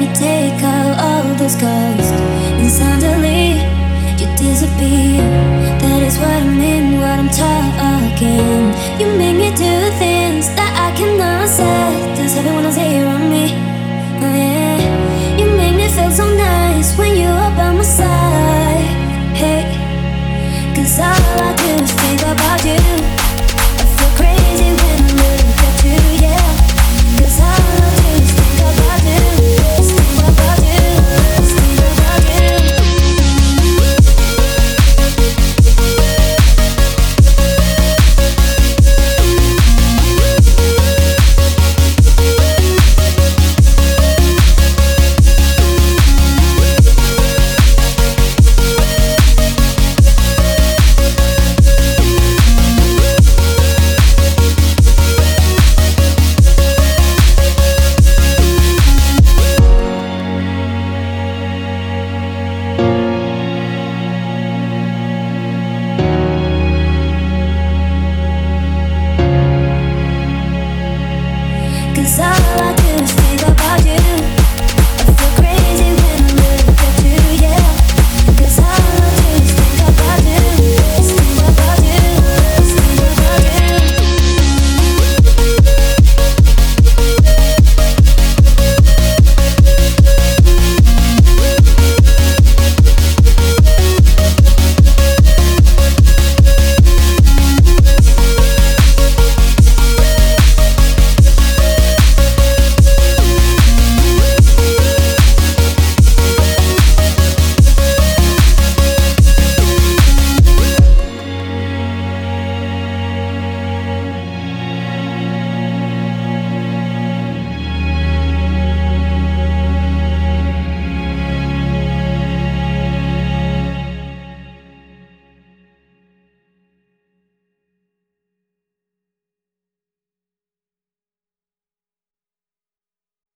take out all those scars, and suddenly you disappear. That is what I mean, what I'm talking. You make me do things that I cannot say. Does everyone else here on me? Oh yeah. You make me feel so nice when you are by my side. Hey, 'cause all I do is think about you. I feel crazy when I look at you, yeah. 'Cause all I do is think about you. Just think about you. Just think about you. 'Cause all I do